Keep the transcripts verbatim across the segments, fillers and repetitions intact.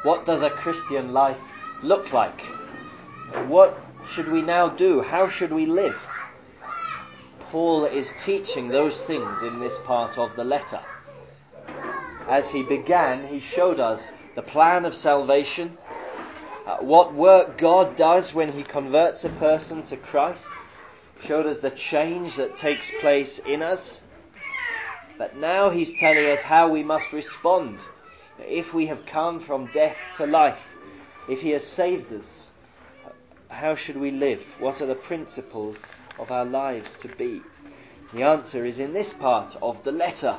What does a Christian life look like? What should we now do? How should we live? Paul is teaching those things in this part of the letter. As he began, he showed us the plan of salvation, uh, what work God does when he converts a person to Christ, showed us the change that takes place in us. But now he's telling us how we must respond. If we have come from death to life, if he has saved us, how should we live? What are the principles of our lives to be? The answer is in this part of the letter.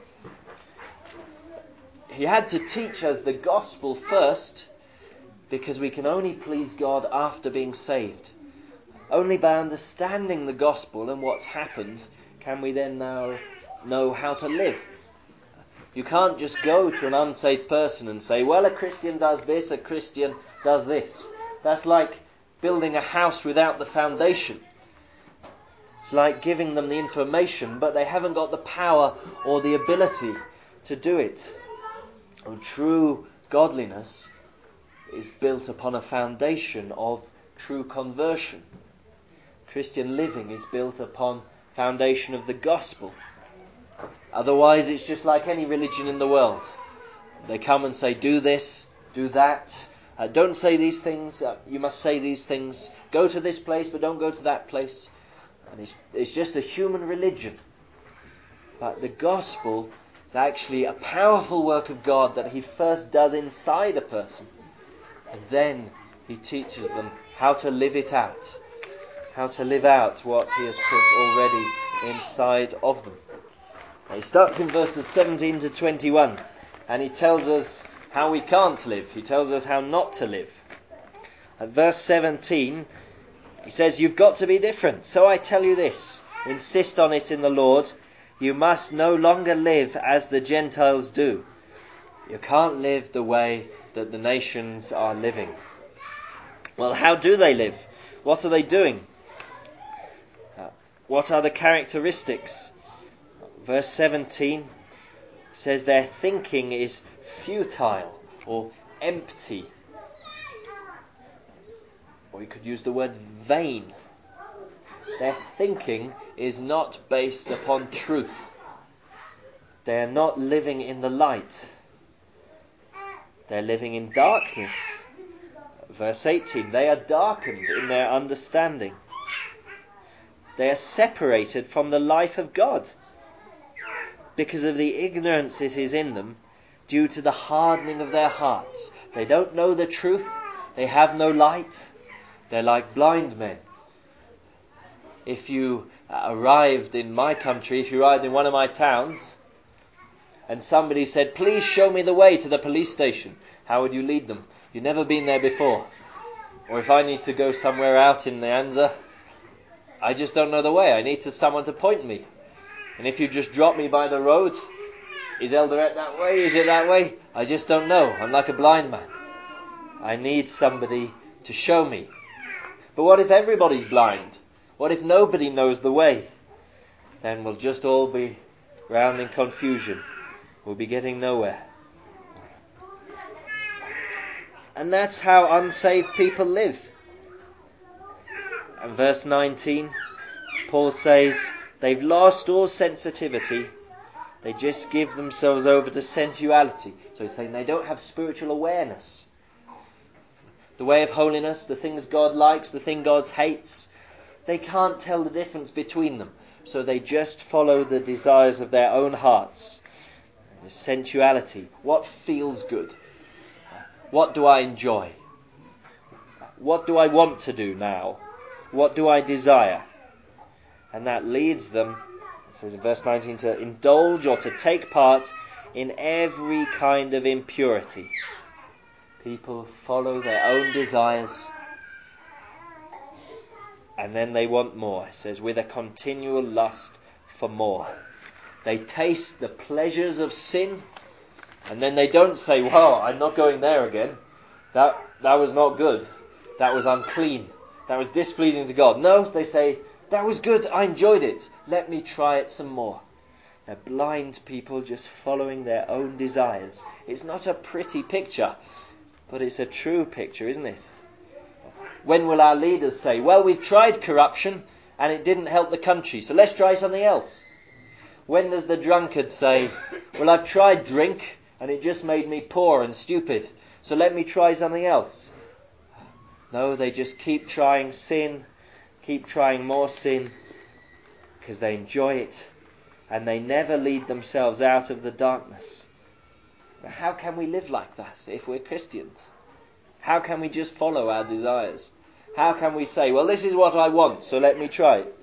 He had to teach us the gospel first, because we can only please God after being saved. Only by understanding the gospel and what's happened can we then now know how to live. You can't just go to an unsaved person and say, well, a Christian does this, a Christian does this. That's like building a house without the foundation. It's like giving them the information, but they haven't got the power or the ability to do it. And true godliness is built upon a foundation of true conversion. Christian living is built upon foundation of the gospel. Otherwise, it's just like any religion in the world. They come and say, do this, do that. Uh, don't say these things. Uh, you must say these things. Go to this place, but don't go to that place. And it's, it's just a human religion. But the gospel is actually a powerful work of God that he first does inside a person. And then he teaches them how to live it out. How to live out what he has put already inside of them. He starts in verses seventeen to twenty-one, and he tells us how we can't live. He tells us how not to live. At verse seventeen, he says, you've got to be different. So I tell you this, insist on it in the Lord, you must no longer live as the Gentiles do. You can't live the way that the nations are living. Well, how do they live? What are they doing? Uh, what are the characteristics? Verse seventeen says their thinking is futile or empty. Or you could use the word vain. Their thinking is not based upon truth. They are not living in the light. They're living in darkness. Verse eighteen, they are darkened in their understanding. They are separated from the life of God because of the ignorance it is in them due to the hardening of their hearts. They don't know the truth. They have no light. They're like blind men. If you arrived in my country, if you arrived in one of my towns, and somebody said, please show me the way to the police station, how would you lead them? You've never been there before. Or if I need to go somewhere out in Nyanza, I just don't know the way. I need to, someone to point me. And if you just drop me by the road, is Eldoret that way? Is it that way? I just don't know. I'm like a blind man. I need somebody to show me. But what if everybody's blind? What if nobody knows the way? Then we'll just all be round in confusion. We'll be getting nowhere. And that's how unsaved people live. And verse nineteen, Paul says, they've lost all sensitivity. They just give themselves over to sensuality. So he's saying they don't have spiritual awareness. The way of holiness, the things God likes, the thing God hates, they can't tell the difference between them. So they just follow the desires of their own hearts. The sensuality. What feels good? What do I enjoy? What do I want to do now? What do I desire? And that leads them, it says in verse nineteen, to indulge or to take part in every kind of impurity. People follow their own desires, and then they want more. It says, with a continual lust for more. They taste the pleasures of sin, and then they don't say, well, I'm not going there again. That that was not good. That was unclean. That was displeasing to God. No, they say, that was good. I enjoyed it. Let me try it some more. They're blind people just following their own desires. It's not a pretty picture. But it's a true picture, isn't it? When will our leaders say, well, we've tried corruption and it didn't help the country, so let's try something else? When does the drunkard say, well, I've tried drink and it just made me poor and stupid, so let me try something else? No, they just keep trying sin, keep trying more sin, because they enjoy it and they never lead themselves out of the darkness. How can we live like that if we're Christians? How can we just follow our desires? How can we say, well, this is what I want, so let me try it?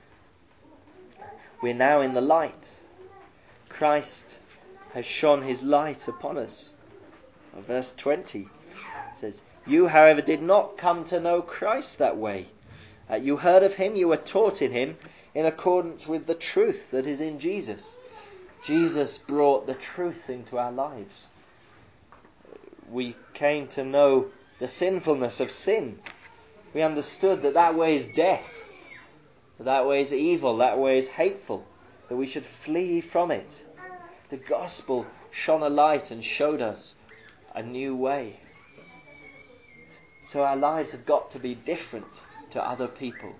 We're now in the light. Christ has shone his light upon us. Verse twenty says, you, however, did not come to know Christ that way. Uh, you heard of him, you were taught in him, in accordance with the truth that is in Jesus. Jesus brought the truth into our lives. We came to know the sinfulness of sin. We understood that that way is death, that, that way is evil, that way is hateful, that we should flee from it. The gospel shone a light and showed us a new way. So our lives have got to be different to other people.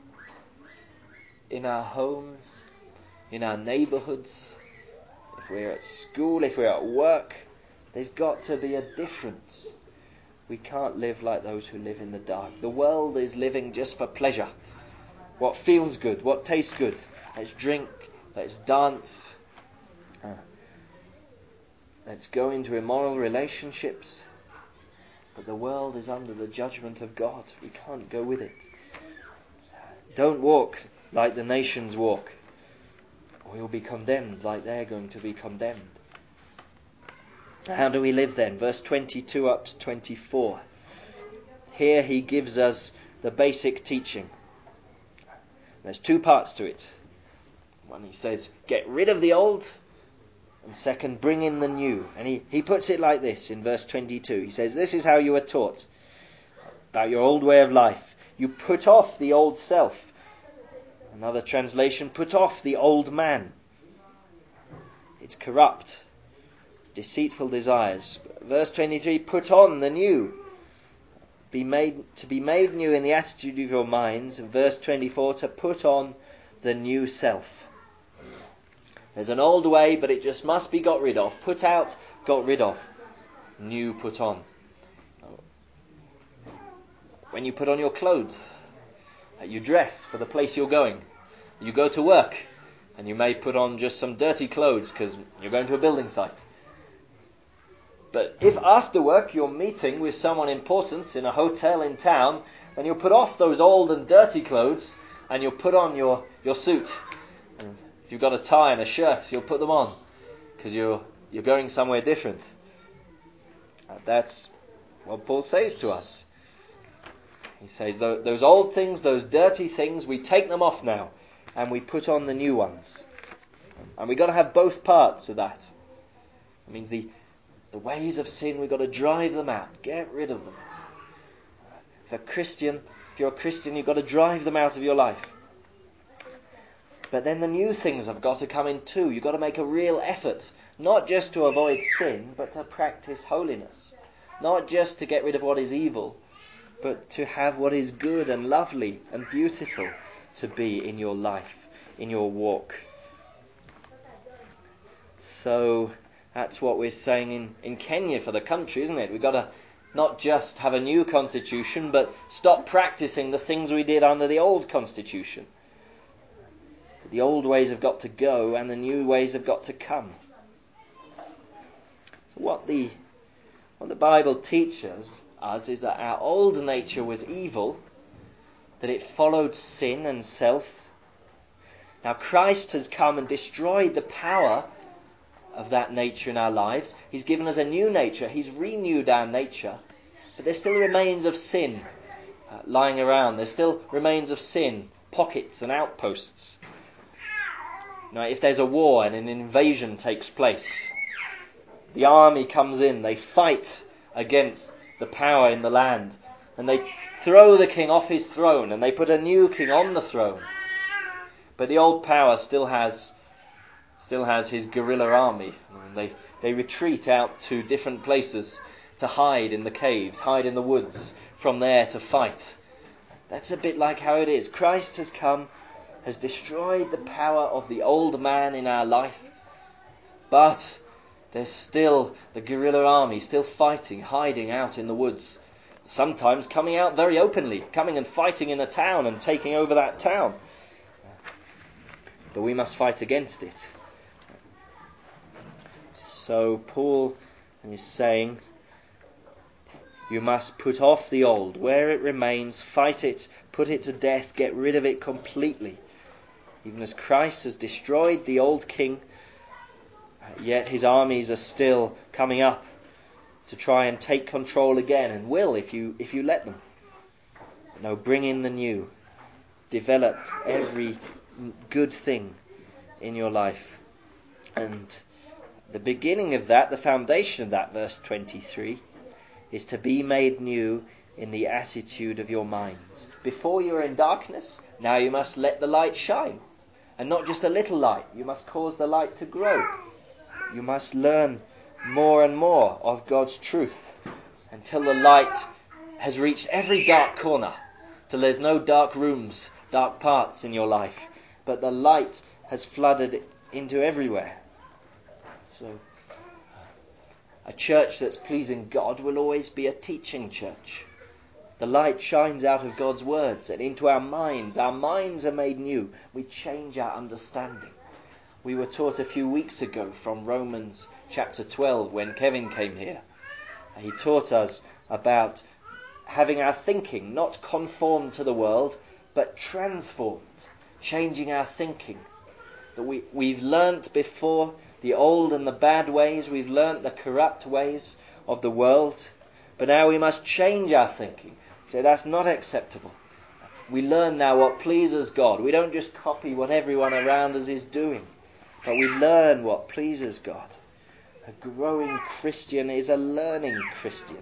In our homes, in our neighbourhoods, if we're at school, if we're at work, there's got to be a difference. We can't live like those who live in the dark. The world is living just for pleasure. What feels good, what tastes good. Let's drink, let's dance. Uh, let's go into immoral relationships. But the world is under the judgment of God. We can't go with it. Don't walk like the nations walk, or you'll be condemned like they're going to be condemned. How do we live then? Verse twenty-two up to twenty-four. Here he gives us the basic teaching. There's two parts to it. One, he says, get rid of the old, and second, bring in the new. And he, he puts it like this in verse twenty-two. He says, this is how you were taught about your old way of life. You put off the old self. Another translation, put off the old man. It's corrupt, deceitful desires. Verse twenty-three, put on the new. Be made to be made new in the attitude of your minds. And verse twenty-four, to put on the new self. There's an old way, but it just must be got rid of. Put out, got rid of. New, put on. When you put on your clothes, you dress for the place you're going. You go to work, and you may put on just some dirty clothes because you're going to a building site. But if after work you're meeting with someone important in a hotel in town, then you'll put off those old and dirty clothes and you'll put on your, your suit. And if you've got a tie and a shirt, you'll put them on because you're you're going somewhere different. And that's what Paul says to us. He says, those old things, those dirty things, we take them off now and we put on the new ones. And we've got to have both parts of that. It means the, the ways of sin, we've got to drive them out, get rid of them. If a Christian, if you're a Christian, you've got to drive them out of your life. But then the new things have got to come in too. You've got to make a real effort, not just to avoid sin, but to practice holiness. Not just to get rid of what is evil, but to have what is good and lovely and beautiful to be in your life, in your walk. So that's what we're saying in, in Kenya for the country, isn't it? We've got to not just have a new constitution, but stop practicing the things we did under the old constitution. The old ways have got to go and the new ways have got to come. So what the what the Bible teaches us is that our old nature was evil, that it followed sin and self. Now Christ has come and destroyed the power of that nature in our lives. He's given us a new nature. He's renewed our nature. But there still remains of sin uh, lying around. There still remains of sin, pockets and outposts. Now, if there's a war and an invasion takes place, the army comes in, they fight against the power in the land, and they throw the king off his throne, and they put a new king on the throne. But the old power still has still has his guerrilla army. And they, they retreat out to different places to hide in the caves, hide in the woods, from there to fight. That's a bit like how it is. Christ has come, has destroyed the power of the old man in our life, but there's still the guerrilla army, still fighting, hiding out in the woods, sometimes coming out very openly, coming and fighting in a town and taking over that town. But we must fight against it. So Paul is saying, you must put off the old, where it remains, fight it, put it to death, get rid of it completely. Even as Christ has destroyed the old king, yet his armies are still coming up to try and take control again, and will if you if you let them. No, bring in the new. Develop every good thing in your life. And the beginning of that, the foundation of that, verse twenty-three, is to be made new in the attitude of your minds. Before you were in darkness, now you must let the light shine. And not just a little light, you must cause the light to grow. You must learn more and more of God's truth until the light has reached every dark corner, till there's no dark rooms, dark parts in your life, but the light has flooded into everywhere. So, a church that's pleasing God will always be a teaching church. The light shines out of God's words and into our minds. Our minds are made new. We change our understanding. We were taught a few weeks ago from Romans chapter twelve when Kevin came here. He taught us about having our thinking not conformed to the world, but transformed, changing our thinking. That we, we've learnt before the old and the bad ways, we've learnt the corrupt ways of the world, but now we must change our thinking. So that's not acceptable. We learn now what pleases God. We don't just copy what everyone around us is doing, but we learn what pleases God. A growing Christian is a learning Christian.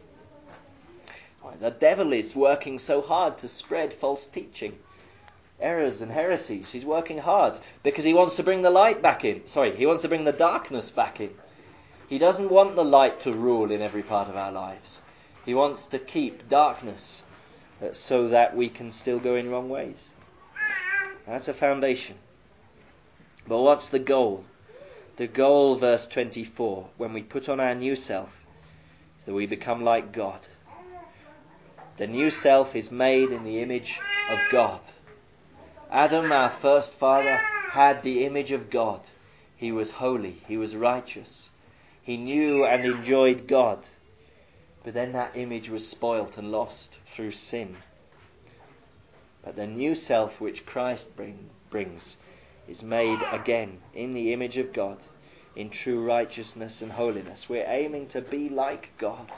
The devil is working so hard to spread false teaching, errors and heresies. He's working hard because he wants to bring the light back in. Sorry, he wants to bring the darkness back in. He doesn't want the light to rule in every part of our lives. He wants to keep darkness so that we can still go in wrong ways. That's a foundation. But what's the goal? The goal, verse twenty-four, when we put on our new self, is that we become like God. The new self is made in the image of God. Adam, our first father, had the image of God. He was holy. He was righteous. He knew and enjoyed God. But then that image was spoilt and lost through sin. But the new self which Christ bring, brings is made again in the image of God, in true righteousness and holiness. We're aiming to be like God.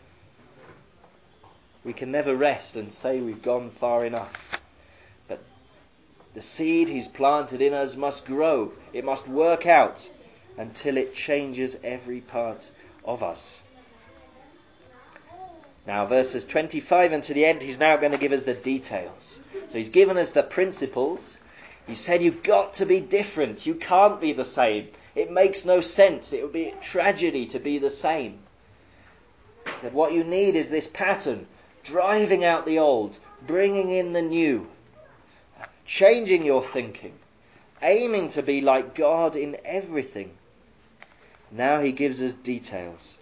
We can never rest and say we've gone far enough. But the seed he's planted in us must grow. It must work out until it changes every part of us. Now, verses twenty-five and to the end, he's now going to give us the details. So he's given us the principles. He said you've got to be different. You can't be the same. It makes no sense. It would be a tragedy to be the same. He said what you need is this pattern. Driving out the old, bringing in the new, changing your thinking, aiming to be like God in everything. Now he gives us details.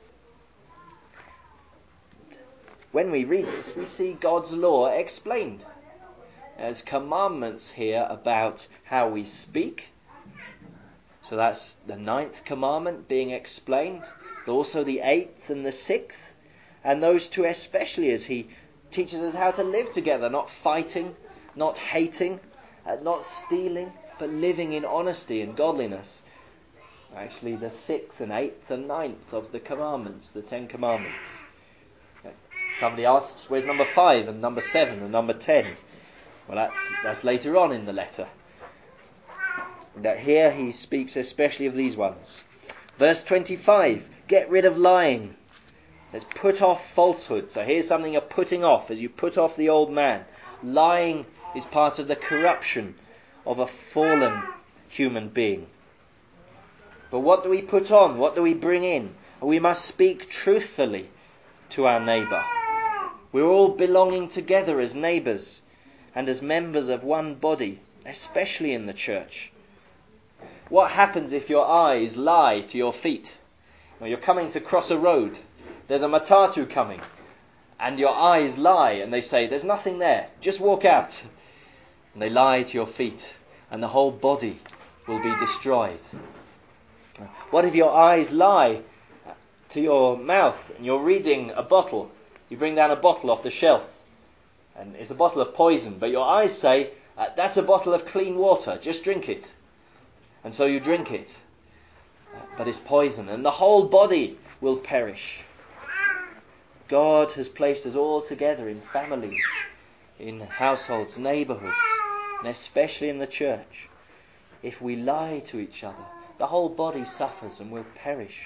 When we read this, we see God's law explained. There's commandments here about how we speak. So that's the ninth commandment being explained, but also the eighth and the sixth. And those two especially, as he teaches us how to live together, not fighting, not hating, uh, not stealing, but living in honesty and godliness. Actually, the sixth and eighth and ninth of the commandments, the Ten Commandments. Okay. Somebody asks, where's number five and number seven and number ten? Well, that's that's later on in the letter. That here he speaks especially of these ones. Verse twenty-five, get rid of lying. Let's put off falsehood. So here's something you're putting off as you put off the old man. Lying is part of the corruption of a fallen human being. But what do we put on? What do we bring in? We must speak truthfully. to our neighbour. We're all belonging together as neighbours and as members of one body, especially in the church. What happens if your eyes lie to your feet? Well, you're coming to cross a road. There's a matatu coming. And your eyes lie and they say, there's nothing there. Just walk out. And they lie to your feet. And the whole body will be destroyed. What if your eyes lie to your mouth and you're reading a bottle? You bring down a bottle off the shelf. And it's a bottle of poison. But your eyes say, uh, that's a bottle of clean water. Just drink it. And so you drink it. But it's poison. And the whole body will perish. God has placed us all together in families, in households, neighbourhoods, and especially in the church. If we lie to each other, the whole body suffers and will perish.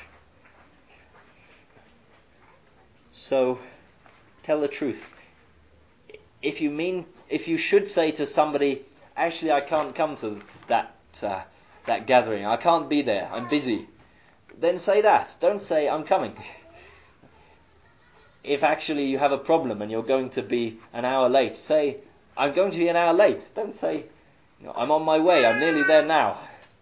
So, tell the truth. If you mean, if you should say to somebody, actually I can't come to that uh, that gathering, I can't be there, I'm busy, then say that. Don't say I'm coming. If actually you have a problem and you're going to be an hour late, say, I'm going to be an hour late. Don't say, you know, I'm on my way, I'm nearly there now.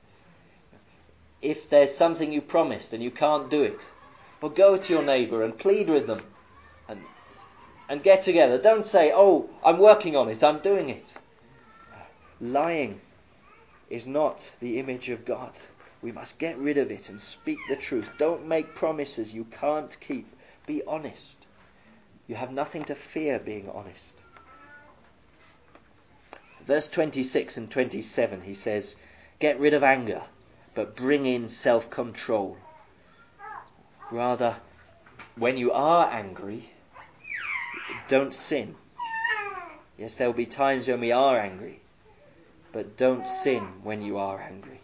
If there's something you promised and you can't do it, well, go to your neighbour and plead with them and, and get together. Don't say, oh, I'm working on it, I'm doing it. Lying is not the image of God. We must get rid of it and speak the truth. Don't make promises you can't keep. Be honest. You have nothing to fear being honest. Verse twenty-six and twenty-seven, he says, get rid of anger, but bring in self-control. Rather, when you are angry, don't sin. Yes, there will be times when we are angry, but don't sin when you are angry.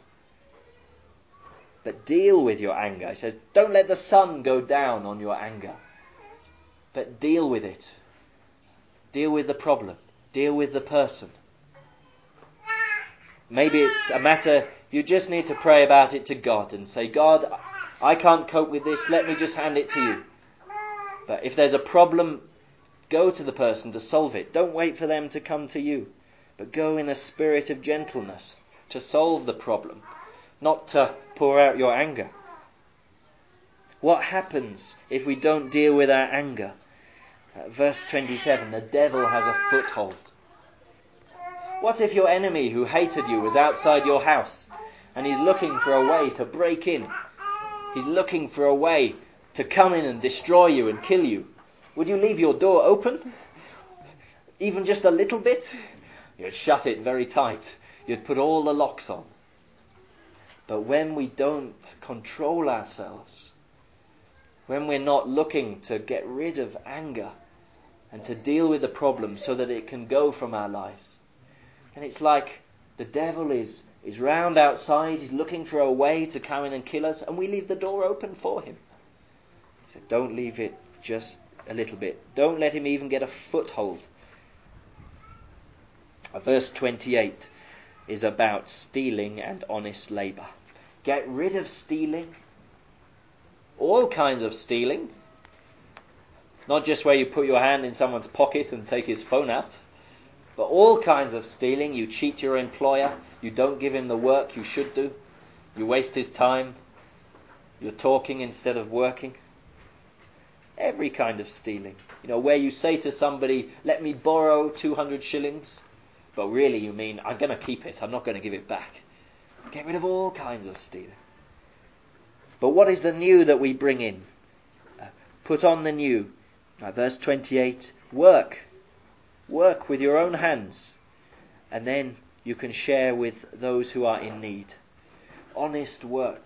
But deal with your anger. He says, don't let the sun go down on your anger. But deal with it. Deal with the problem. Deal with the person. Maybe it's a matter you just need to pray about it to God and say, God, I can't cope with this. Let me just hand it to you. But if there's a problem, go to the person to solve it. Don't wait for them to come to you. But go in a spirit of gentleness to solve the problem, not to pour out your anger. What happens if we don't deal with our anger? Uh, verse twenty-seven, the devil has a foothold. What if your enemy who hated you was outside your house and he's looking for a way to break in? He's looking for a way to come in and destroy you and kill you. Would you leave your door open? Even just a little bit? You'd shut it very tight. You'd put all the locks on. But when we don't control ourselves, when we're not looking to get rid of anger and to deal with the problem so that it can go from our lives, then it's like the devil is, is round outside, he's looking for a way to come in and kill us, and we leave the door open for him. He said, don't leave it just a little bit. Don't let him even get a foothold. Verse twenty-eight is about stealing and honest labour. Get rid of stealing. All kinds of stealing. Not just where you put your hand in someone's pocket and take his phone out. But all kinds of stealing. You cheat your employer. You don't give him the work you should do. You waste his time. You're talking instead of working. Every kind of stealing. You know, where you say to somebody, let me borrow two hundred shillings. But really you mean, I'm going to keep it. I'm not going to give it back. Get rid of all kinds of stealing. But what is the new that we bring in? Uh, put on the new. Uh, verse twenty-eight, work. Work with your own hands. And then you can share with those who are in need. Honest work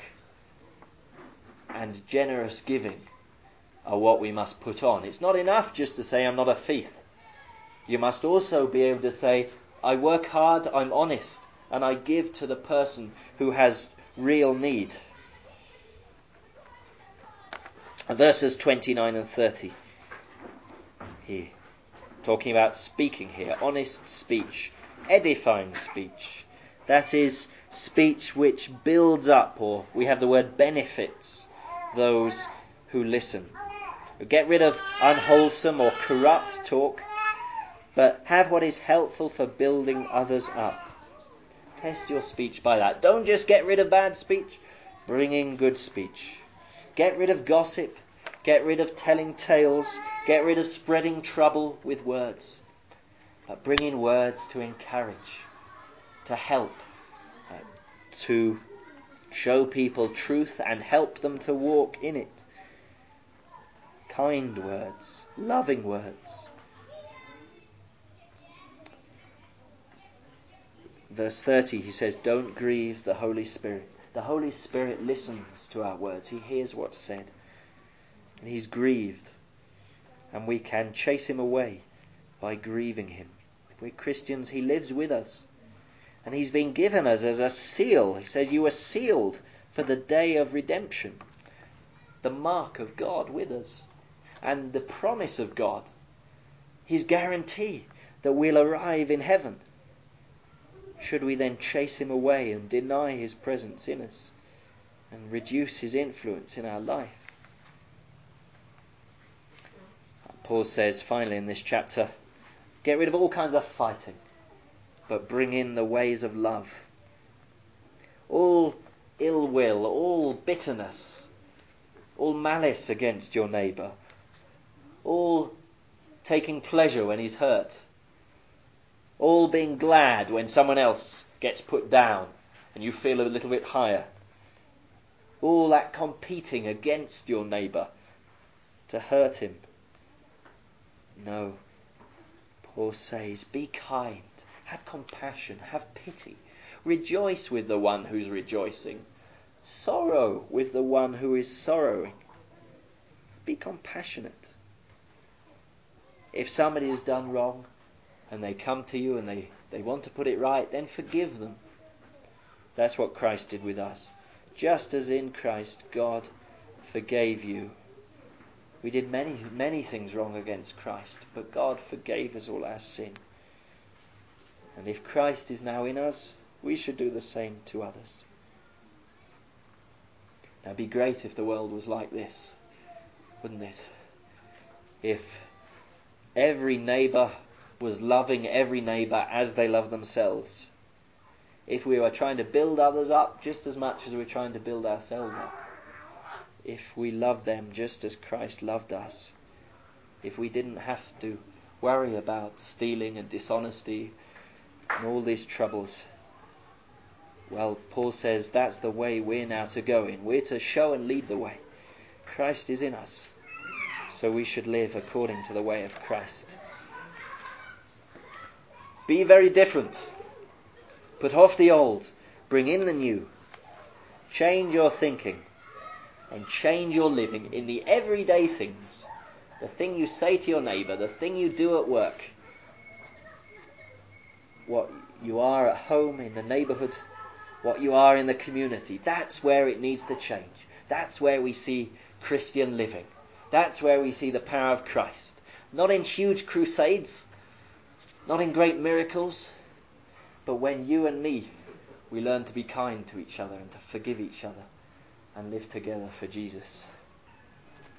and generous giving are what we must put on. It's not enough just to say, I'm not a thief. You must also be able to say, I work hard, I'm honest, and I give to the person who has real need. Verses twenty-nine and thirty. Here, talking about speaking here. Honest speech, edifying speech. That is speech which builds up, or we have the word benefits, those who listen. Get rid of unwholesome or corrupt talk, but have what is helpful for building others up. Test your speech by that. Don't just get rid of bad speech. Bring in good speech. Get rid of gossip. Get rid of telling tales. Get rid of spreading trouble with words. But bring in words to encourage, to help, uh, to show people truth and help them to walk in it. Kind words, loving words. Verse thirty, he says, don't grieve the Holy Spirit. The Holy Spirit listens to our words. He hears what's said. And he's grieved. And we can chase him away by grieving him. If we're Christians, he lives with us. And he's been given us as a seal. He says, you are sealed for the day of redemption. The mark of God with us. And the promise of God. His guarantee that we'll arrive in heaven. Should we then chase him away and deny his presence in us and reduce his influence in our life? Paul says finally in this chapter, get rid of all kinds of fighting, but bring in the ways of love. All ill will, all bitterness, all malice against your neighbour, all taking pleasure when he's hurt, all being glad when someone else gets put down and you feel a little bit higher. All that competing against your neighbour to hurt him. No. Paul says, be kind, have compassion, have pity. Rejoice with the one who's rejoicing. Sorrow with the one who is sorrowing. Be compassionate. If somebody has done wrong, and they come to you and they, they want to put it right, then forgive them. That's what Christ did with us. Just as in Christ God forgave you. We did many, many things wrong against Christ, but God forgave us all our sin. And if Christ is now in us, we should do the same to others. Now it'd be great if the world was like this, wouldn't it? If every neighbour was loving every neighbour as they love themselves. If we were trying to build others up just as much as we're trying to build ourselves up. If we loved them just as Christ loved us. If we didn't have to worry about stealing and dishonesty and all these troubles. Well, Paul says that's the way we're now to go in. We're to show and lead the way. Christ is in us. So we should live according to the way of Christ. Be very different. Put off the old. Bring in the new. Change your thinking. And change your living in the everyday things. The thing you say to your neighbour. The thing you do at work. What you are at home, in the neighbourhood. What you are in the community. That's where it needs to change. That's where we see Christian living. That's where we see the power of Christ. Not in huge crusades. Not in great miracles, but when you and me, we learn to be kind to each other and to forgive each other and live together for Jesus.